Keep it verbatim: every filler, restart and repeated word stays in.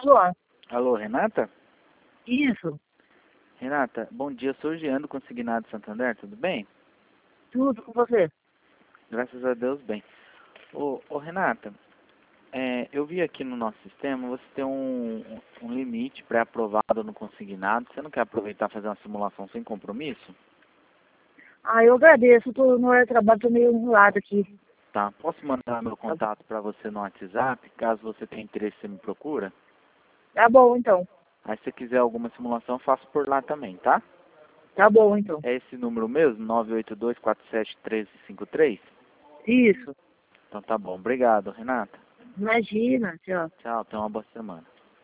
Alô? Alô, Renata? Isso, Renata, bom dia, sou o Jean do Consignado Santander, tudo bem? tudo com você. Graças a Deus, bem. Ô, ô Renata, é, eu vi aqui no nosso sistema, você tem um, um limite pré-aprovado no Consignado, você não quer aproveitar e fazer uma simulação sem compromisso? Ah, eu agradeço, tô no horário de trabalho, tô meio enrolado aqui. Tá, posso mandar meu Tá, contato para você no WhatsApp, caso você tenha interesse, você me procura? tá bom, então. Aí se você quiser alguma simulação, eu faço por lá também, tá? Tá bom, então. É esse número mesmo, nove oito dois, quatro sete um três cinco três? Isso. Então tá bom, obrigado, Renata. Imagina, tchau. Tchau, tenha uma boa semana.